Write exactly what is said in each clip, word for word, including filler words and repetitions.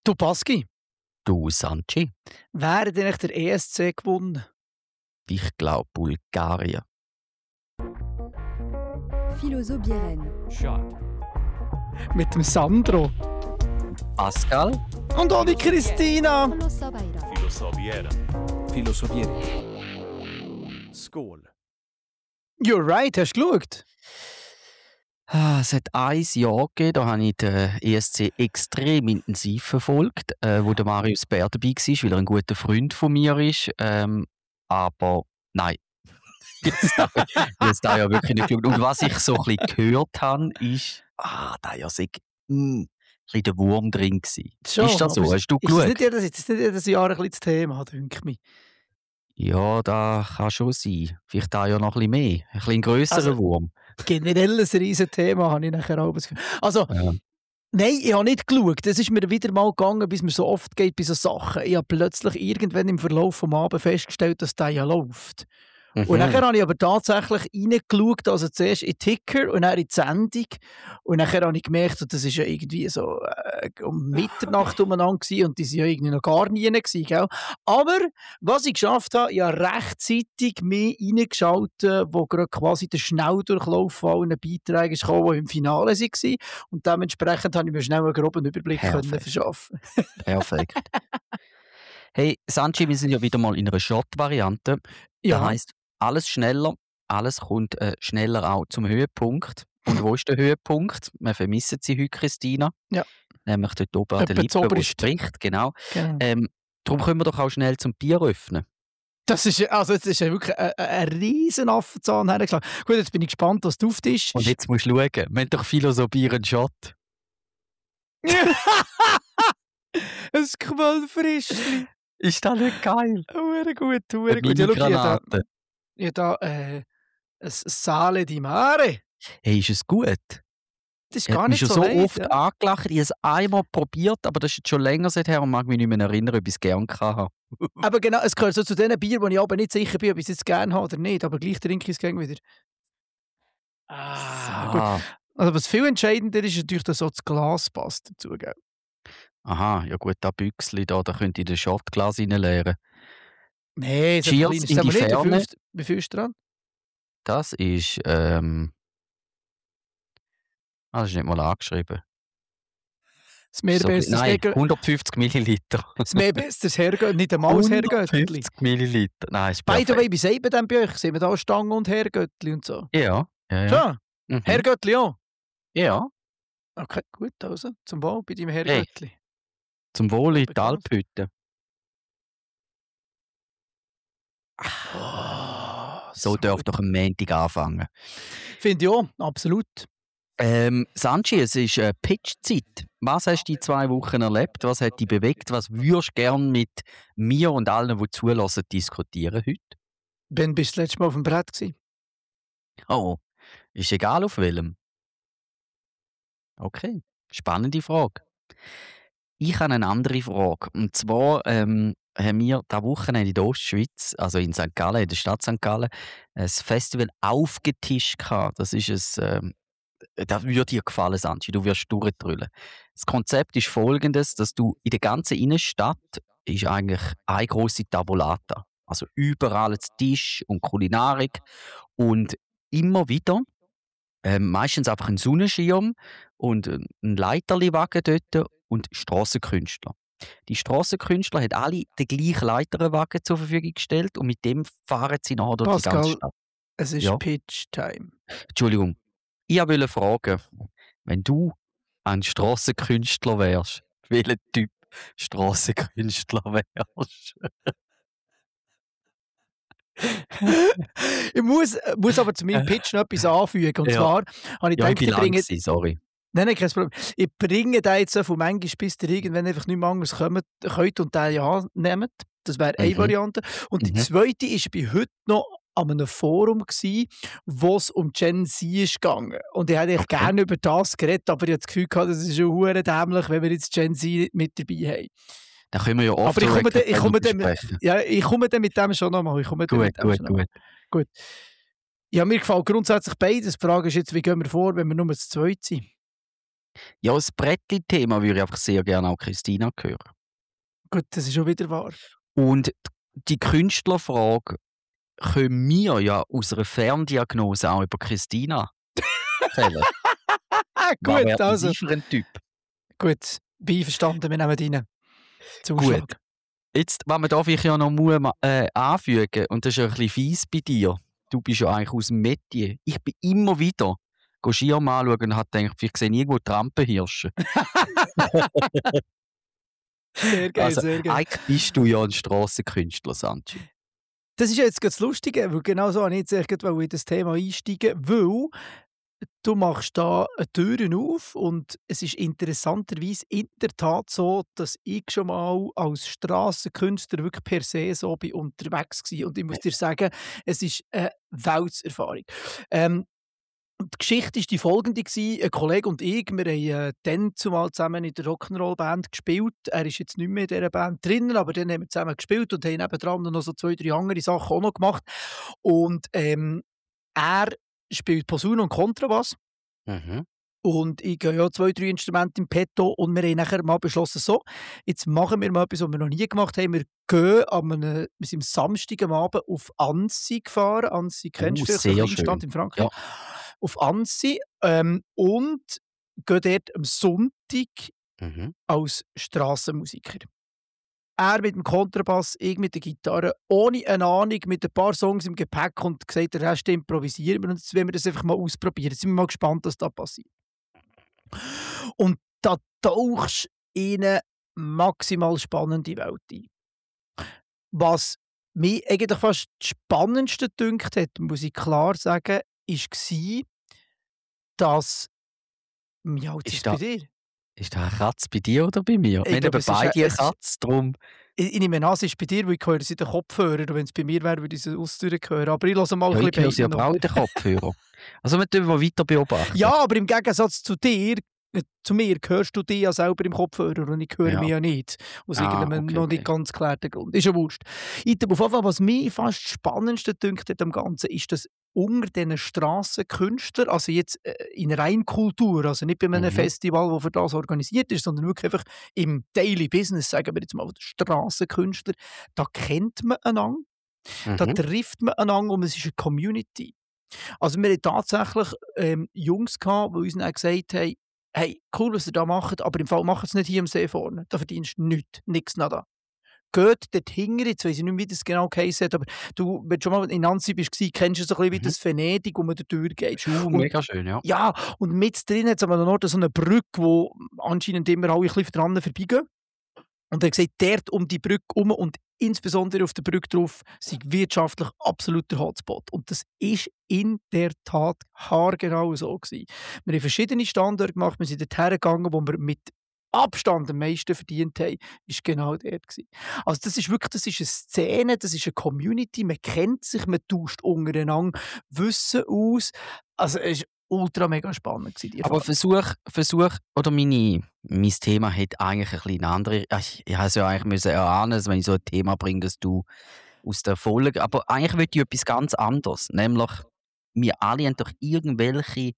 Du Baski, Du, Sanchi, wer hat eigentlich der E S C gewonnen? ich glaube Bulgarien. Philosobieren. Shot. Mit dem Sandro. Pascal? Und auch die Christina. Philosobeira. Filosofiera. Filosofiere. Skål. You're right, hast du geschaut? Ah, es hat ein Jahr gegeben, da habe ich den E S C extrem intensiv verfolgt, äh, wo der Marius Bär dabei war, weil er ein guter Freund von mir ist. Ähm, aber nein, jetzt da, jetzt da ja wirklich nicht geschaut. Und was ich so ein bisschen gehört habe, ist, ah, da ja sei mm, ein bisschen der Wurm drin gewesen. Schon, ist das so? aber Hast du Ist das geschaut? nicht jedes, ist das nicht jedes Jahr ein bisschen das Thema, denke ich. Ja, da kann schon sein. Vielleicht da ja noch ein bisschen mehr. Ein bisschen grösserer Also- Wurm. Generell ein riesen Thema, habe ich nachher auch das Gefühl. Also, Ja. nein, ich habe nicht geschaut. Es ist mir wieder mal gegangen, bis mir so oft geht bei so Sachen. Ich habe plötzlich irgendwann im Verlauf des Abends festgestellt, dass der ja läuft. Und Mhm. nachher habe ich aber tatsächlich reingeschaut, also zuerst in Ticker und dann in die Sendung. Und nachher habe ich gemerkt, das ist ja irgendwie so äh, um Mitternacht umeinander gewesen und die sind ja irgendwie noch gar nie gewesen, gell? Aber was ich geschafft habe, ich habe rechtzeitig mehr reingeschaltet, wo gerade quasi der Schnelldurchlauf von allen Beiträgen ist gekommen, die im Finale waren. Und dementsprechend habe ich mir schnell einen groben Überblick können Perfekt. verschaffen. Perfekt. Hey, Sanchi, wir sind ja wieder mal in einer Shot-Variante. Ja. Das heisst, alles schneller, alles kommt äh, schneller auch zum Höhepunkt. Und wo ist der Höhepunkt? Wir vermissen sie heute, Christina. Ja. Nämlich dort oben an der Etwa Lippe, wo zuoberst. spricht, genau. Genau. Ähm, darum können wir doch auch schnell zum Bier öffnen. Das ist, also das ist ja wirklich ein, ein riesen Affenzahn hergeschlagen. Gut, jetzt bin ich gespannt, was du auf den Tisch Und jetzt musst du schauen, wir haben doch Philosophie einen Shot. Ein Quellfrischli. Ist das nicht geil? Hure gut, hure Eine gut. Ja, schau, ich habe da, Mini-Granate. ich habe da äh, ein Sale di Mare. Hey, ist es gut? Das ist Ich gar habe mich nicht schon so so weit, oft ja. angelacht. Ich habe es einmal probiert, aber das ist jetzt schon länger seither und mag mich nicht mehr erinnern, ob ich es gerne hatte. Aber genau, es gehört so zu den Bier, wo ich aber nicht sicher bin, ob ich es jetzt gerne habe oder nicht. Aber gleich trinke ich es gerne wieder. Ah, gut. Ah, Also was viel entscheidender ist, ist natürlich, dass so das Glas passt dazu. Gell? aha, ja gut, das Büchsli da, da könnte ich in den Shotglas reinleeren. Nein, so Cheers klein ist in es aber die nicht. Wie Ferne. viel- Wie viel ist dran? Das ist, ähm... Ah, das ist nicht mal angeschrieben. Das mehr So, besseres nein, Hergö- hundertfünfzig Milliliter. das mehr besseres Hergöttli, nicht einmal das Hergöttli. hundertfünfzig Milliliter. Nein, ist By the perfekt. way, wie sagt man denn bei euch? Sehen wir da Stangen und Hergöttli und so? Ja, ja, ja. Schon? Mhm. Hergöttli auch? Ja, Okay, gut, also zum Wohl bei deinem Hergöttli. zum Wohl in die Bekannt. Alphütte. Oh, So darf doch am Montag anfangen. Finde ich auch, absolut. Ähm, Sanchi, es ist äh, Pitch-Zeit. Was hast du die zwei Wochen erlebt? Was hat dich bewegt? Was würdest du gerne mit mir und allen, die zulassen, diskutieren heute? Ben, bist du das letzte Mal auf dem Brett gewesen? Oh, ist egal auf welchem. Okay, spannende Frage. Ich habe eine andere Frage. Und zwar ähm, haben wir diese Wochenende in der Ostschweiz, also in Sankt Gallen, in der Stadt Sankt Gallen, ein Festival aufgetischt gehabt. Das ist ein, ähm, das würde dir gefallen, Sanchi, du wirst durchdrüllen. Das Konzept ist folgendes, dass du in der ganzen Innenstadt ist eigentlich eine grosse Tavolata. Also überall ein Tisch und Kulinarik und immer wieder ähm, meistens einfach ein Sonnenschirm und ein Leiterliwagen dort und Strassenkünstler. Die Strassenkünstler haben alle den gleichen Leiterwagen zur Verfügung gestellt und mit dem fahren sie nachher durch die Pascal. ganze Stadt. Es ist Ja. Pitch-Time. Entschuldigung, ich wollte fragen, wenn du ein Strassenkünstler wärst, welcher Typ Strassenkünstler wärst? Ich muss, äh, muss aber zu meinem Pitch noch etwas anfügen. Und Ja. zwar habe ich Ja, ich gedacht, bin ich lang bringe, gewesen, sorry. nein, nein, kein Problem. Ich bringe den jetzt so von manchmal, bis ihr irgendwann einfach nicht mehr anders kommt, könnt und den ja nehmt. Das wäre eine Mhm. Variante. Und die Mhm. zweite war bei heute noch an einem Forum, gsi, wo es um Gen Z ist gegangen. Und ich hätte eigentlich Okay. gerne über das geredet, aber ich habe das Gefühl gehabt, das ist schon hure dämlich, wenn wir jetzt Gen Z nicht mit dabei haben. Dann können wir ja oft Aber ich komme, dann, ich, komme dann, besprechen. ja, ich komme dann mit dem schon nochmal. Ich komme dann Gut, mit dem gut, schon noch mal. gut. Gut. Ja, mir gefällt grundsätzlich beides. Die Frage ist jetzt, wie gehen wir vor, wenn wir nur zu zweit sind? Ja, das Brettli-Thema würde ich einfach sehr gerne auch Christina hören. Gut, das ist schon wieder wahr. Und die Künstlerfrage können wir ja aus einer Ferndiagnose auch über Christina erzählen. Ah, Was gut, wäre also. sie für ein Typ? Gut, bin einverstanden, wir nehmen rein. Zuschlag. Jetzt, was man da vielleicht ja noch muss, äh, anfügen, und das ist ja ein bisschen fies bei dir, du bist ja eigentlich aus dem Metier. Ich bin immer wieder go Schirm anschauen und habe gedacht, ich sehe irgendwo Trampenhirsche. Sehr geil, Also, sehr geil. eigentlich bist du ja ein Strassenkünstler, Sanchi. Das ist ja jetzt ganz Lustige, weil genau so wollte ich jetzt echt gerade in das Thema einsteigen, weil du machst da eine Türen auf und es ist interessanterweise in der Tat so, dass ich schon mal als Strassenkünstler wirklich per se so bin unterwegs war. Und ich muss dir sagen, es ist eine Weltserfahrung. Ähm, und die Geschichte war die folgende. gewesen. Ein Kollege und ich, wir haben äh, dann zumal zusammen in der Rock'n'Roll-Band gespielt. Er ist jetzt nicht mehr in dieser Band drinnen, aber dann haben wir zusammen gespielt und haben nebendran noch so zwei, drei andere Sachen auch noch gemacht. Und ähm, er spielt Posaune und Kontrabass. Mhm. Und ich habe ja zwei, drei Instrumente im Petto und wir haben nachher mal beschlossen, so, jetzt machen wir mal etwas, was wir noch nie gemacht haben. Wir gehen am einem, wir sind am Samstag am Abend auf Annecy gefahren. Annecy kennst Oh, du vielleicht, so eine sehr Kleinstadt schön. in Frankreich. Ja. Auf Annecy ähm, und gehen dort am Sonntag Mhm. als Strassenmusiker. Er mit dem Kontrabass, ich mit der Gitarre, ohne eine Ahnung, mit ein paar Songs im Gepäck und gesagt, der Rest improvisieren wir und jetzt wollen wir das einfach mal ausprobieren. Jetzt sind wir mal gespannt, was da passiert. Und da tauchst du in eine maximal spannende Welt ein. Was mich eigentlich fast das Spannendste gedünkt hat, muss ich klar sagen, war, dass... Wie alt ist Ist es bei da, dir? ist da eine Katze bei dir oder bei mir? Ich Wir glaube, haben es ist beide ein- eine es ist- Katze, darum... Ich, ich nehme an, es ist bei dir, weil ich höre es in den Kopfhörern. Und wenn es bei mir wäre, würde ich es ausdrücken hören. Aber ich höre mal Ja, ein ich höre sie bisschen aber auch in den Kopfhörer. Also wir tun mal weiter beobachten. Ja, aber im Gegensatz zu dir, äh, zu mir, hörst du dich ja selber im Kopfhörer und ich höre Ja. mich ja nicht. Aus Ah, irgendeinem okay, noch okay. nicht ganz geklärten Grund. Ist ja wurscht. Item, auf jeden Fall, was mich fast das Spannendste dünkt hat am Ganzen, ist, dass unter diesen Strassenkünstlern, also jetzt äh, in Reinkultur, also nicht bei einem Mhm. Festival, das für das organisiert ist, sondern wirklich einfach im Daily Business, sagen wir jetzt mal, der Strassenkünstler, da kennt man einander, da Mhm. trifft man einander und es ist eine Community. Also wir hatten tatsächlich ähm, Jungs gehabt, die uns dann gesagt haben, hey, cool, was ihr da macht, aber im Fall macht es nicht hier am See vorne. Da verdienst du nichts, nichts nada. Geht dort hinten, jetzt weiss ich nicht mehr, wie das genau geheißen hat, aber du, wenn du schon mal in Nancy bist, kennst du so ein bisschen wie Mhm. das Venedig, wo man da durchgeht. Schuh, Und- mega schön, ja. Ja, und mit drin hat es aber noch so eine Brücke, wo anscheinend immer alle ein bisschen dran vorbeigehen. Und er hat gesagt, dort um die Brücke herum und insbesondere auf der Brücke drauf, sei wirtschaftlich absolut der Hotspot. Und das ist in der Tat haargenau so gewesen. Wir haben verschiedene Standorte gemacht, wir sind dort hergegangen, wo wir mit Abstand am meisten verdient haben, ist genau dort gewesen. Also das ist wirklich, das ist eine Szene, das ist eine Community, man kennt sich, man tauscht untereinander Wissen aus. Also es war ultra mega spannend gewesen, die Aber Erfahrung. Versuch, Versuch, oder meine, mein Thema hat eigentlich ein bisschen eine andere. Ich, ich hätte es ja eigentlich müssen erahnen, dass wenn ich so ein Thema bringe, dass du aus der Folge. Aber eigentlich will ich etwas ganz anderes. Nämlich, wir alle haben doch irgendwelche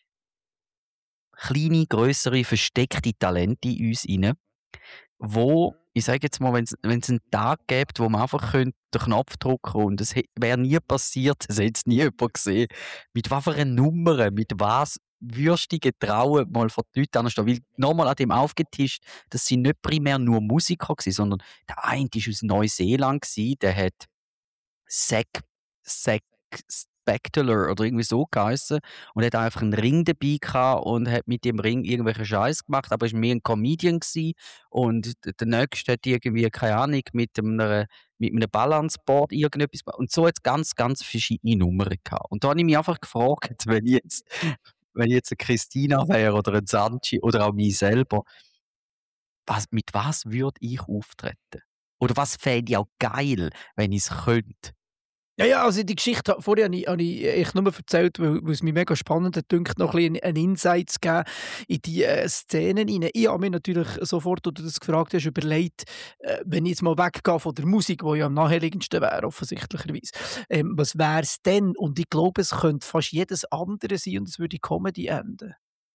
kleine, grössere, versteckte Talente in uns rein, wo, ich sage jetzt mal, wenn es einen Tag gibt, wo man einfach könnte den Knopf drücken und es wäre nie passiert, es hätte jetzt nie jemand gesehen, mit was für einer Nummer, mit was würdest du dich getrauen, mal vor die Leute anzustehen. Weil nochmal an dem aufgetischt, das sind nicht primär nur Musiker gewesen, sondern der eine war aus Neuseeland, gewesen, der hat Zack, Zack Spectacular oder irgendwie so geheißen und hat einfach einen Ring dabei gehabt und hat mit dem Ring irgendwelche Scheiß gemacht, aber ist mehr ein Comedian gewesen. Und d- der nächste hat irgendwie, keine Ahnung, mit einem, mit einem Balanceboard irgendetwas gemacht. Und so hat es ganz, ganz verschiedene Nummern gehabt. Und da habe ich mich einfach gefragt, wenn ich jetzt, wenn ich jetzt eine Christina wäre oder ein Sanchi oder auch mich selber, was, mit was würde ich auftreten? Oder was fände ich auch geil, wenn ich es könnte? Ja, ja, also die Geschichte vorher habe ich, habe ich echt nur erzählt, weil, weil es mich mega spannend hat, dünkt, noch ein bisschen einen Insight zu geben in die äh, Szenen rein. Ich habe mir natürlich sofort, als du das gefragt hast, überlegt, äh, wenn ich jetzt mal weggehe von der Musik, die ja am naheliegendsten wäre, offensichtlicherweise, ähm, was wäre es denn? Und ich glaube, es könnte fast jedes andere sein und es würde in Comedy enden.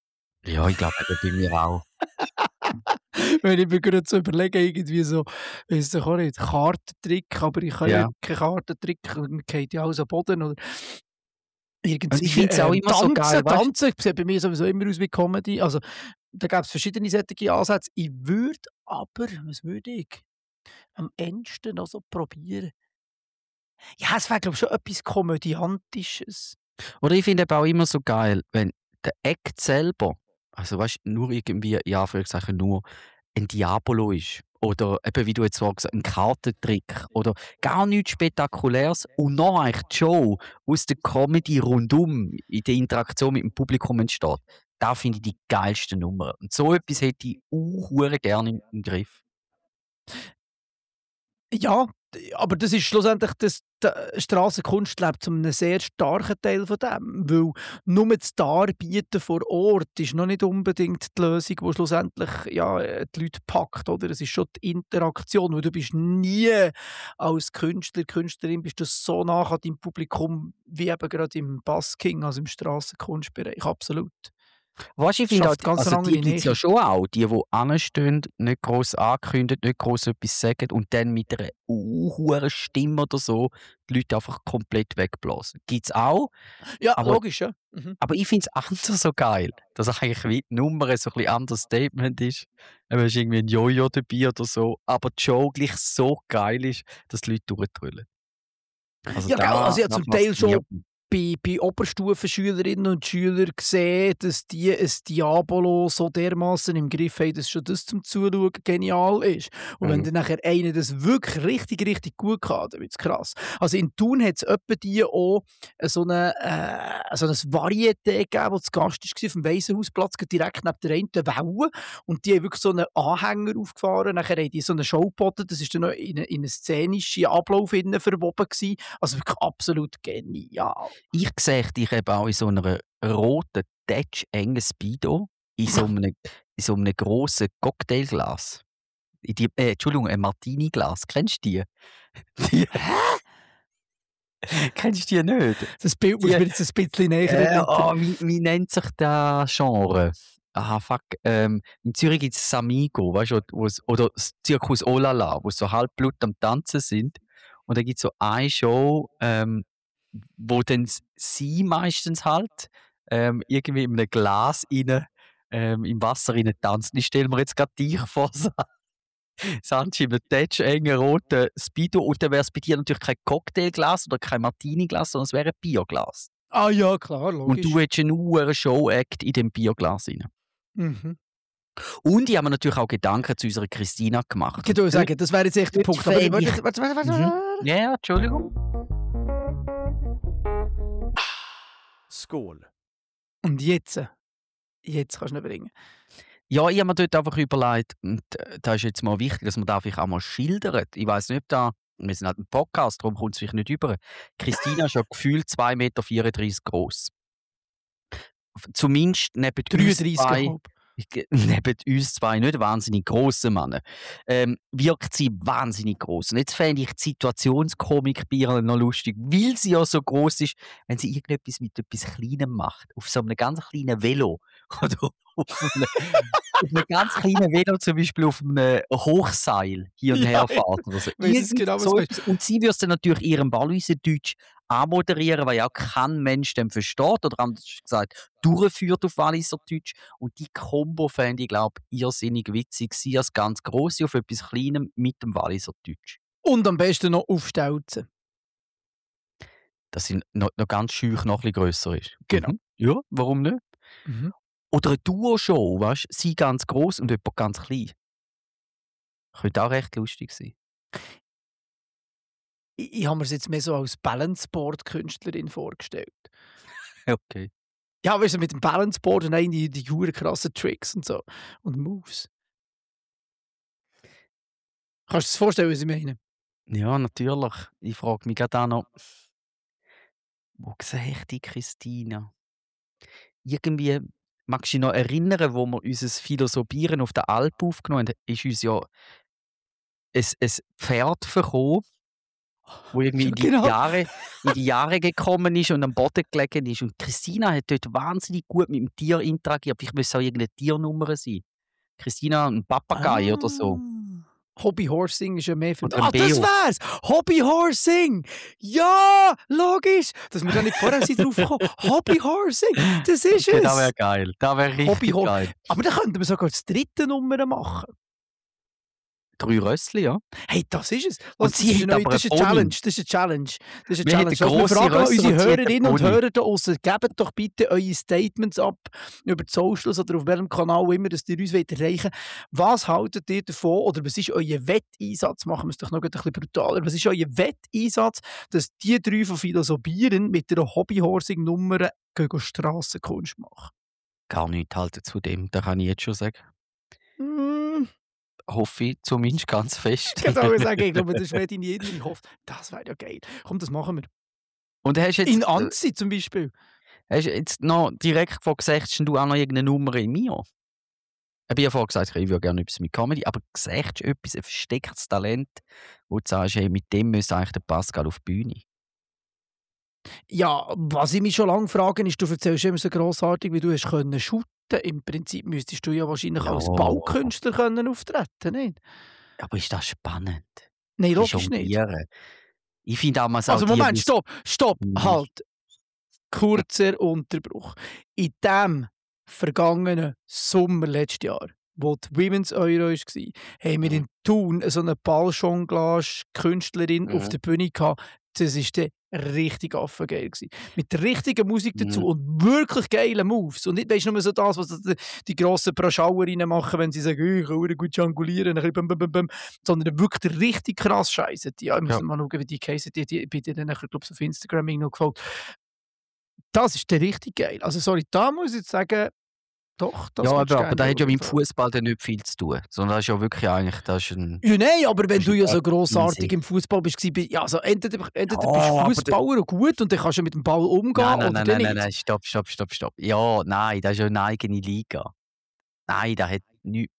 Ja, ich glaube bei mir auch. Wenn ich mir gerade so überlege, irgendwie so, weiss ich auch nicht, Kartentrick, aber ich kann ja Ja. keinen Kartentrick, mir geht ja alles am Boden oder Und ich irgendwie, finde es auch ähm, immer so tanzen, geil, weißt tanzen sieht bei mir sowieso immer aus wie Comedy. Also, da gäbe es verschiedene solche Ansätze. Ich würde aber, was würde ich am ehesten noch so probieren? Ja, es wäre, glaube ich, schon etwas Komödiantisches. Oder ich finde eben auch immer so geil, wenn der Act selber, also weißt nur irgendwie, in Anführungszeichen nur, ein Diabolo ist. Oder eben, wie du jetzt sagst, ein Kartentrick. Oder gar nichts Spektakuläres. Und noch eigentlich die Show aus der Comedy rundum in der Interaktion mit dem Publikum entsteht. Da finde ich die geilsten Nummern. Und so etwas hätte ich auch hure gerne im, im Griff. Ja, d aber das ist schlussendlich das d Strassenkunst lebt zu einem sehr starken Teil von dem, weil nur das Darbieten vor Ort ist noch nicht unbedingt die Lösung, die schlussendlich, ja, äh, die Leute packt, oder? Es ist schon die Interaktion, weil du bist nie als Künstler, Künstlerin bist du so nah an deinem Publikum wie eben gerade im Busking, also im Strassenkunstbereich, absolut. Weißt du, ich Es finde auch, schafft ganz also eine die andere gibt es ja Nähe. schon auch, die, die anstehen, nicht gross ankündigen, nicht gross etwas sagen und dann mit einer hohen Stimme oder so die Leute einfach komplett wegblasen. Gibt es auch, Ja, aber, logisch, ja. Mhm. aber ich finde es anders so geil, dass eigentlich wie die Nummer so ein bisschen anderes Statement ist. Du hast irgendwie ein Jojo dabei oder so, aber die Show gleich so geil ist, dass die Leute durchdrüllen. Also Ja, gell, da, also ich habe da zum Teil schon fasziniert mich. bei, bei Oberstufenschülerinnen und Schülern gesehen, dass die ein Diabolo so dermaßen im Griff haben, dass schon das zum Zuschauen genial ist. Und wenn Mhm. dann nachher einer das wirklich richtig, richtig gut kann, dann wird es krass. Also in Thun hat es etwa die auch äh, so, eine, äh, so ein Varieté gegeben, das zu Gast war auf dem Waisenhausplatz, direkt neben der einen Welle. Und die haben wirklich so einen Anhänger aufgefahren. Nachher haben die so eine Show geboten. Das war dann noch in, in einen szenischen Ablauf innen verwoben gewesen. Also wirklich absolut genial. Ich sehe dich eben auch in so einer roten, engen Speedo, in so einem, in so einem grossen Cocktailglas. In die, äh, Entschuldigung, ein Martini-Glas. Kennst du die? die Kennst du die nicht? Das Bild muss Die, mir jetzt ein bisschen näher äh, erläutern. oh, wie, wie nennt sich das Genre? Aha, fuck. Ähm, in Zürich gibt es Samigo, weißt du, wo's- oder das Zirkus Olala, wo so halbblut am Tanzen sind. Und da gibt es so eine Show, ähm, wo dann s- sie meistens halt ähm, irgendwie in einem Glas rein, ähm, im Wasser rein tanzen. Ich stelle mir jetzt gerade dich vor, Sa- Sanchi, mit einem engen roten Speedo. Und dann wäre es bei dir natürlich kein Cocktailglas oder kein Martini-Glas, sondern es wäre ein Bierglas. Ah ja, klar, Und du logisch. hättest einen hohen Show-Act in dem Bierglas rein. Mhm. Und ich habe mir natürlich auch Gedanken zu unserer Christina gemacht. Ich würde Und sagen, das wäre jetzt echt der dort Punkt. Aber fände warte, ich- warte, warte, warte, Mhm. warte. Ja, ja, Entschuldigung. Skål. Und jetzt? Jetzt kannst du nicht bringen. Ja, ich habe mir dort einfach überlegt, und äh, da ist jetzt mal wichtig, dass man da vielleicht auch mal schildert. Ich weiß nicht, ob da, wir sind halt ein Podcast, darum kommt es vielleicht nicht über. Christina ist ja gefühlt zwei Meter vierunddreißig groß. Zumindest neben uns dreiunddreißig zwei, Komma fünf. neben uns zwei nicht wahnsinnig grosse Männer, ähm, wirkt sie wahnsinnig groß. Und jetzt fände ich die Situationskomik bei ihr noch lustig, weil sie ja so groß ist, wenn sie irgendetwas mit etwas Kleinem macht. Auf so einem ganz kleinen Velo. Oder auf einem, auf einem ganz kleinen Velo, zum Beispiel auf einem Hochseil hier und Ja, her ja. fährt. Oder so. Weiss jetzt Irgend genau, was so du etwas. Und sie würde es dann natürlich in ihrem Walliser-Deutsch anmoderieren, weil ja kein Mensch dem versteht oder anders gesagt durchführt auf Walliser-Deutsch. Und die Kombo fände ich, glaube ich, irrsinnig witzig. Sie als ganz Grosse auf etwas Kleinem mit dem Walliser-Deutsch. Und am besten noch aufstelzen. Dass sie noch, noch ganz schüch noch ein bisschen grösser ist. Genau. Mhm. Ja, warum nicht? Mhm. Oder eine Duo-Show, weißt du? Sie ganz gross und jemand ganz klein. Könnte auch recht lustig sein. Ich, ich habe mir es jetzt mehr so als Balanceboard-Künstlerin vorgestellt. Okay. Ja, weißt du, mit dem Balanceboard und dann die, die hure krassen Tricks und so. Und Moves. Kannst du dir das vorstellen, was ich meine? Ja, natürlich. Ich frage mich gerade auch noch, wo sehe ich die Christina? Irgendwie, magst du dich noch erinnern, wo wir unser Philosophieren auf der Alp aufgenommen haben, ist uns ja ein, ein Pferd verkommen wo irgendwie in die, Genau. Jahre, in die Jahre gekommen ist und am Boden gelegen ist. Und Christina hat dort wahnsinnig gut mit dem Tier interagiert. Vielleicht müsste es auch irgendeine Tiernummer sein. Christina, ein Papagei oder so. Ah. Hobbyhorsing ist ja mehr für... Oder ein Ah, das Beo. wär's! Hobbyhorsing! Ja, logisch! Dass wir da nicht vorher sind drauf gekommen. Hobbyhorsing! Das ist Okay, es! das wäre geil. Das wäre richtig Hobbyhor- geil. Aber dann könnten wir sogar das dritte Nummer machen. Drei Rössli, ja. Hey, das ist es. Und das, sie ist hat eine neue, aber das ist eine eine Pony. Challenge. Das ist eine Challenge. Das ist eine Wir Challenge. hätten Also wir grosse fragen Rösser unsere und sie hat Hörerinnen einen und Pony. Hörer da draussen, gebt doch bitte eure Statements ab über die Socials oder auf welchem Kanal auch immer, dass ihr uns erreichen wollt. Was haltet ihr davon oder was ist euer Wetteinsatz? Machen wir es doch noch ein bisschen brutaler. Was ist euer Wetteinsatz, dass die drei von Philosophieren mit einer Hobbyhorsing-Nummer gegen Strassenkunst machen? Gar nichts halten zu dem, das kann ich jetzt schon sagen. Mm, Hoffe ich zumindest ganz fest. ich kann auch sagen, ich glaube, das wäre deine innere Hoffnung. Das wäre ja geil. Komm, das machen wir. Und hast jetzt, In äh, Anzi zum Beispiel. hast jetzt noch direkt vor gesagt, hast du auch noch irgendeine Nummer in mir? Ich habe ja vorher gesagt, ich würde gerne etwas mit Comedy, aber gesagt du etwas, ein verstecktes Talent, wo du sagst, hey, mit dem müsste eigentlich der Pascal auf die Bühne. Ja, was ich mich schon lange frage, ist, du erzählst immer so grossartig, wie du hast können shooten. Im Prinzip müsstest du ja wahrscheinlich Ja. als Baukünstler können auftreten, nicht? Aber ist das spannend? Nein, Die logisch nicht. jonglieren. Ich finde auch mal so Also die, Moment, die- stopp, stopp, Mhm. halt. Kurzer Unterbruch. In dem vergangenen Sommer letztes Jahr, wo die Women's Euro war, haben wir Mhm. in Thun so eine Balljonglage-Künstlerin Mhm. auf der Bühne gehabt. Das war dann richtig affengeil gewesen. Mit der richtigen Musik dazu Mhm. und wirklich geilen Moves. Und nicht, weißt du, nur so das, was die, die grossen Proschauerinnen machen, wenn sie sagen, ich kann verdammt gut jonglieren, ein bisschen bum, bum, bum, bum. Sondern wirklich richtig krass scheiße. Ja, ich muss Ja. mal schauen, wie die geheißen, die, die, die, die dann, ich glaube, auf Instagram noch gefolgt. Das ist der richtig geil. Also sorry, da muss ich jetzt sagen, doch, das ja, würdest du aber, aber da gerne hat ja mit dem schauen. Fußball dann nicht viel zu tun. Sondern das ist ja wirklich eigentlich, das ist ein... Ja, nein, aber wenn Das du ist ja so easy. grossartig im Fußball bist, gewesen, ja, also entweder, entweder Ja, bist aber du der- Fußballer und gut und dann kannst du mit dem Ball umgehen Nein, nein, oder nein, dann nein, nein, nicht. nein, stopp, stopp, stopp, stopp. Ja, nein, das ist ja eine eigene Liga. Nein, das hat nichts...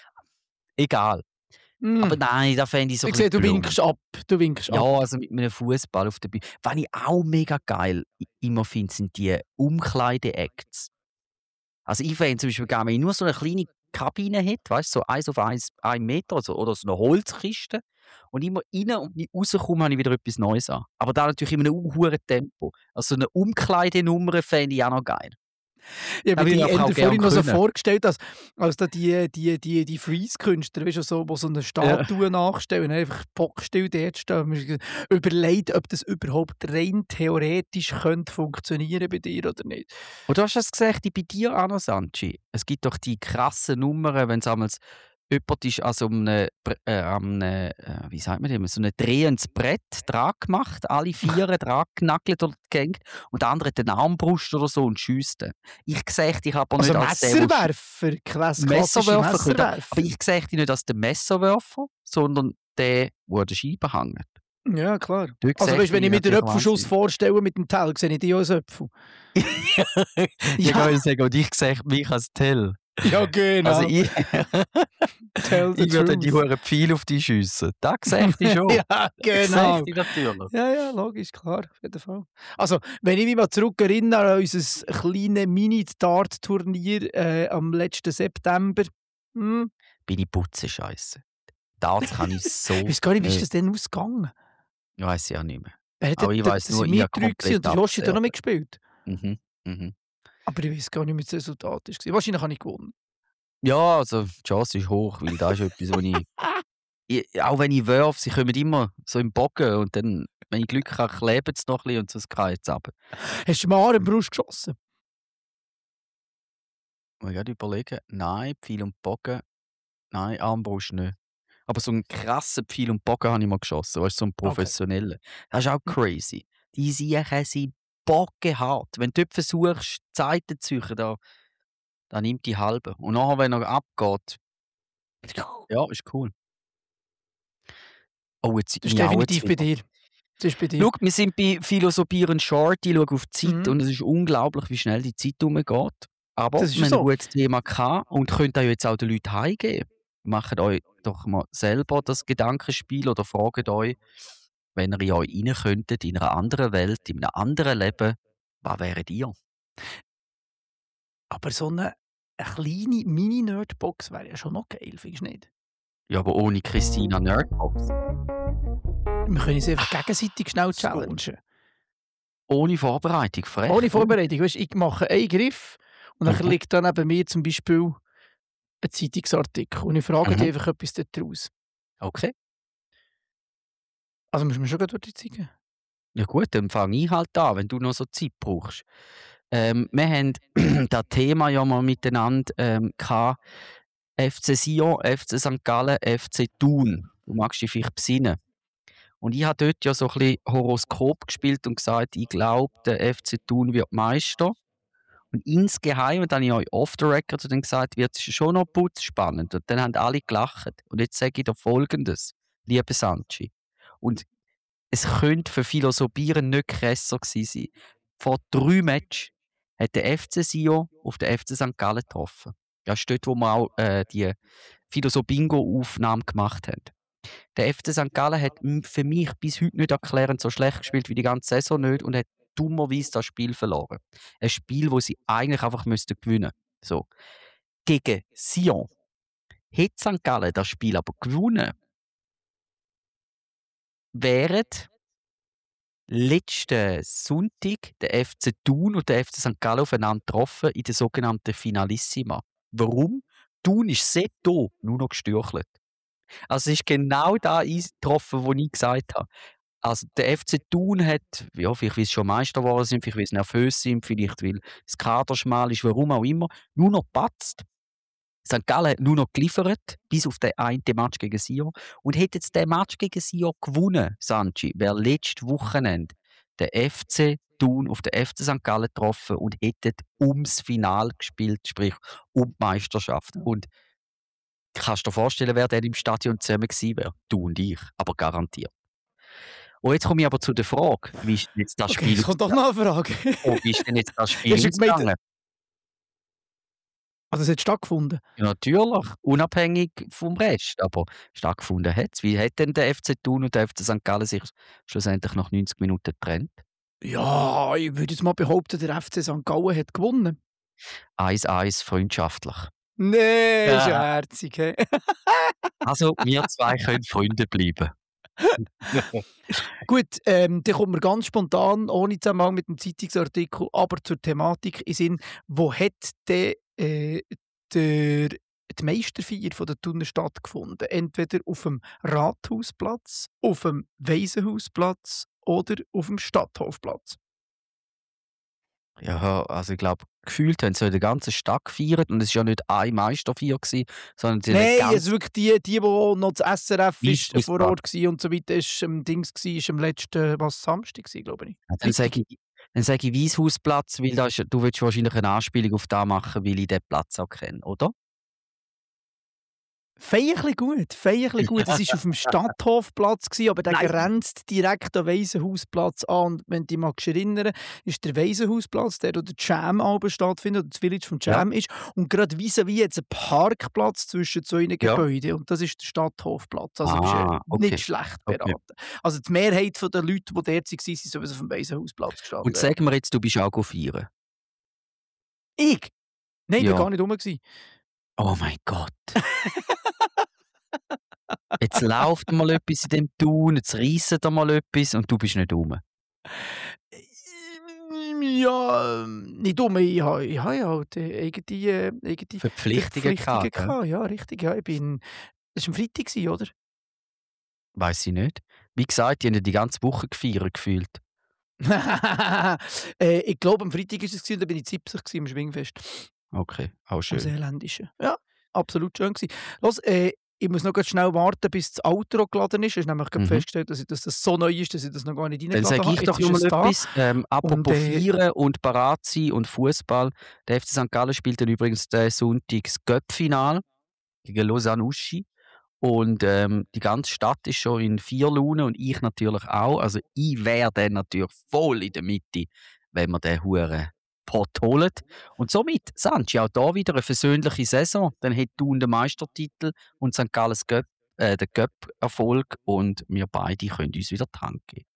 Egal. Mm. Aber nein, da fände ich so ein Ich sehe, du bisschen winkst ab. Du winkst Ja, ab. also mit einem Fußball auf der Bühne. Was ich auch mega geil i- immer finde, sind die Umkleide-Acts. Also ich fände zum Beispiel gerne, wenn ich nur so eine kleine Kabine hätte, weißt du, so eins auf eins, ein Meter also, oder so eine Holzkiste und immer rein und nicht rauskomme, habe ich wieder etwas Neues an. Aber da natürlich in einem hohen Tempo. Also so eine Umkleidenummer fände ich auch noch geil. Ich habe würde die ich aber auch Ende gern vorhin noch so können. vorgestellt, als, als da die, die, die, die Freeze-Künstler, weißt du, so, die so eine Statue nachstellen, einfach bockstill dort stehen. Man sich überlegt, ob das überhaupt rein theoretisch könnte funktionieren bei dir oder nicht. Und du hast das gesagt, bei dir auch noch, Sanchi. Es gibt doch die krassen Nummern, wenn es einmal jemand ist also um eine, äh, am eine, äh, wie sagt man dem, so ein drehendes Brett dran gemacht, alle vier dran genagelt oder gehängt und der andere hat eine Armbrust oder so und schiesst. ihn. Ich sehe dich aber Also nicht als der, der Messerwerfer, klass- klassische Messerwerfer, könnte- Messerwerfer. aber ich sehe dich nicht als den Messerwerfer, sondern der, der an der Scheibe hängt. Ja, klar. Dort Also sehe weißt, wenn ich mir den natürlich Öpfelschuss wahnsinnig. vorstelle mit dem Teil, sehe ich dich auch als Öpfel. Ich Ja. kann sagen, und ich sehe mich als Tell. Ja, genau. Also ich, Tell the ich würde die truth. Huren Pfeil auf die schiessen. Das sehe ich schon. Ja, Das genau. sehe ich natürlich. Ja, ja, logisch, klar, auf jeden Fall. Also, wenn ich mich mal zurück erinnere an unser kleines Mini-Dart-Turnier äh, am letzten September, hm, Bin ich putze Scheiße. Darts kann ich so. ich weiß gar nicht, wie ist nicht. das denn ausgegangen? Weiß ich auch nicht mehr. Wer hat Aber denn- ich das weiss sind nur, ich wir habe drei gewesen komplett und der Joshi hat auch noch abgestellt. mitgespielt. Mhm. Mhm. Aber ich weiß gar nicht, wie das Resultat war. Wahrscheinlich habe ich gewonnen. Ja, also die Chance ist hoch, weil da ist etwas, wo ich, ich. Auch wenn ich werfe, sie kommen immer so im Bogen und dann, wenn ich Glück habe, klebt es noch ein bisschen und sonst geht es runter. Hast du mal an den Brust geschossen? Muss ich gerade überlegen. Nein, Pfeil und Bogen. Nein, Armbrust nicht. Aber so einen krassen Pfeil und Bogen habe ich mal geschossen. Weißt du, so einen professionellen. Das ist auch crazy. Die Siechen sind bockenhart. Wenn du dort versuchst, die Seiten zu suchen, da, da nimmt die halbe. Und nachher, wenn er abgeht, ja, ist cool. Oh, jetzt Das ist miau definitiv jetzt bei wieder. dir. Das ist bei dir. Schau, wir sind bei Philosophieren Short, ich schaue auf die Zeit Mhm. und es ist unglaublich, wie schnell die Zeit umgeht. Aber Das ist wir haben so. ein gutes Thema gehabt und könnt euch jetzt auch den Leuten heimgeben. Macht euch doch mal selber das Gedankenspiel oder fragt euch, wenn ihr in euch rein könntet, in einer anderen Welt, in einem anderen Leben, was wäret ihr? Aber so eine, eine kleine Mini-Nerdbox wäre ja schon noch geil, findest du nicht? Ja, aber ohne Christina Nerdbox. Wir können uns einfach gegenseitig schnell challengen. Ohne Vorbereitung, frech. Ohne Vorbereitung. Weißt, ich mache einen Griff und dann Mhm. liegt dann neben mir zum Beispiel ein Zeitungsartikel und ich frage Mhm. dich einfach etwas daraus. Okay. Also musst du mir schon gerade zeigen. Ja gut, dann fange ich halt an, wenn du noch so Zeit brauchst. Ähm, wir haben das Thema ja mal miteinander ähm, gehabt. F C Sion, F C Sankt Gallen, F C Thun. Du magst dich vielleicht besinnen. Und ich habe dort ja so ein bisschen Horoskop gespielt und gesagt, ich glaube, der F C Thun wird Meister. Und insgeheim, und dann habe ich euch off the record dann gesagt, wird es schon noch putzspannend. Und dann haben alle gelacht. Und jetzt sage ich dir Folgendes, liebe Sanchi. Und es könnte für Philosophieren nicht krasser gewesen sein. Vor drei Matches hat der F C Sion auf den F C Sankt Gallen getroffen. Das ist dort, wo wir auch äh, die Philosophingo-Aufnahme gemacht haben. Der F C Sankt Gallen hat m- für mich bis heute nicht erklärend so schlecht gespielt wie die ganze Saison nicht und hat dummerweise das Spiel verloren. Ein Spiel, das sie eigentlich einfach müssten gewinnen. So. Gegen Sion hätte Sankt Gallen das Spiel aber gewonnen, wären letzten Sonntag der F C Thun und der F C Sankt Gallen aufeinander getroffen in der sogenannten Finalissima. Warum? Thun ist seitdem nur noch gestürchelt. Also es ist genau da eingetroffen, was ich gesagt habe. Also der F C Thun hat, ja, vielleicht weil sie schon Meister geworden sind, vielleicht weil sie nervös sind, vielleicht weil das Kader schmal ist, warum auch immer, nur noch patzt. Sankt Gallen hat nur noch geliefert, bis auf den einen Match gegen Sion. Und hätte jetzt den Match gegen Sion gewonnen, Sanchi, wäre letztes Wochenende der F C Thun auf den F C Sankt Gallen getroffen und hätte ums Finale gespielt, sprich um die Meisterschaft. Und kannst du dir vorstellen, wer dann im Stadion zusammen gewesen wäre? Du und ich, aber garantiert. Und jetzt komme ich aber zu der Frage, wie ist denn jetzt das Okay, Spiel es kommt doch noch eine Frage. Oh, wie ist denn jetzt das Spiel Ja, hast du gemeint- ausgegangen? Also es hat stattgefunden. Ja, natürlich, unabhängig vom Rest, aber stattgefunden hat es. Wie hat denn der F C Thun und der F C Sankt Gallen sich schlussendlich nach neunzig Minuten getrennt? Ja, ich würde jetzt mal behaupten, der F C Sankt Gallen hat gewonnen. eins eins freundschaftlich. Nee, Ja. ist ja herzig. He? Also, wir zwei können Freunde bleiben. Gut, ähm, dann kommt mir ganz spontan, ohne Zusammenhang mit dem Zeitungsartikel, aber zur Thematik in Sinn, wo hat der, äh, der, die Meisterfeier von der Thuner stattgefunden? Entweder auf dem Rathausplatz, auf dem Waisenhausplatz oder auf dem Stadthofplatz. Ja, also ich glaube, gefühlt haben sie ja die ganze Stadt gefeiert und es war ja nicht ein Meisterfeier, gewesen, sondern sie haben Nein, ganz also wirklich die, die, die noch das S R F ist, Wie's vor Ort war und so weiter, ist am Dings gsi, ist am letzten, was, Samstag gsi, glaube ich. Dann sage ich, dann sage ich Weishausplatz, weil da ist, du willst wahrscheinlich eine Anspielung auf das machen, weil ich den Platz auch kenne, oder? Feierlich gut, feierlich gut. Es war auf dem Stadthofplatz, gewesen, aber der Nein. grenzt direkt an den Waisenhausplatz an. Und wenn du dich magst erinnern, ist der Waisenhausplatz, der, wo der Jam Alben stattfindet, oder das Village vom Jam ist. Und gerade vis-à-vis jetzt ein Parkplatz zwischen zwei Ja. Gebäuden. Und das ist der Stadthofplatz. Also bist Ah, du okay. nicht schlecht Okay. beraten. Also die Mehrheit der Leute, die dort waren, sind sowieso auf dem Waisenhausplatz gestanden. Und sag mir jetzt, du bist auch go feiern. Ich? Nein, ich Ja. war gar nicht rum. gewesen. Oh mein Gott. Jetzt läuft mal etwas in dem Tun, jetzt reissen da mal etwas und du bist nicht rum. Ja, ähm, nicht dumm. Ich habe ich habe ja halt äh, eigene, äh, eigene Verpflichtungen gehabt, gell? gehabt. Ja, richtig. Ja, ich bin, das war am Freitag, gewesen, oder? Weiss ich nicht. Wie gesagt, die haben ja die ganze Woche gefeiert gefühlt. äh, ich glaube, am Freitag war es, gewesen, da bin ich siebzig gewesen, am Schwingfest. Okay, auch Am schön. Seeländischen. Ja, absolut schön gewesen. Los, äh, ich muss noch ganz schnell warten, bis das Outro geladen ist. Ich habe nämlich gerade Mhm. festgestellt, dass, ich, dass das so neu ist, dass ich das noch gar nicht Dann reingeladen sage ich habe. doch Jetzt noch ist mal es da. etwas. Ähm, apropos Und, äh, Feiern und parat sein und Fußball. Der F C Sankt Gallen spielt dann übrigens den Sonntag das Göpp-Final gegen Lausanne Uschi. Und ähm, die ganze Stadt ist schon in vier Laune und ich natürlich auch. Also ich wäre dann natürlich voll in der Mitte, wenn wir den Huren Pott holen. Und somit, Sanchi, auch da wieder eine versöhnliche Saison. Dann hat Thun den Meistertitel und Sankt Gallen das Göpp. äh, den Cup-Erfolg und wir beide können uns wieder die Hand geben.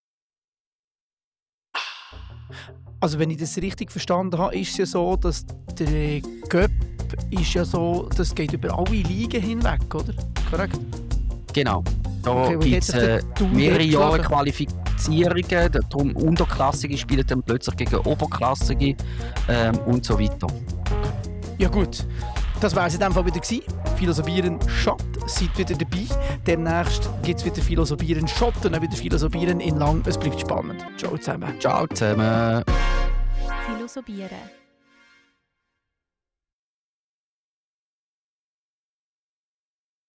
Also wenn ich das richtig verstanden habe, ist es ja so, dass der Cup ist ja so, das geht über alle Ligen hinweg, oder? Korrekt? Genau. Da Okay, und gibt jetzt es hat äh, der Thun mehrere dort Jahre geschlagen. Qualifizierungen, darum Unterklassige spielen dann plötzlich gegen Oberklassige ähm, und so weiter. Ja gut, das war es in dem Fall wieder gewesen. Philosophieren Schott, seid wieder dabei. Demnächst gibt es wieder Philosophieren Schott und dann wieder Philosophieren in Lang. Es bleibt spannend. Ciao zusammen. Ciao zusammen. Philosophieren.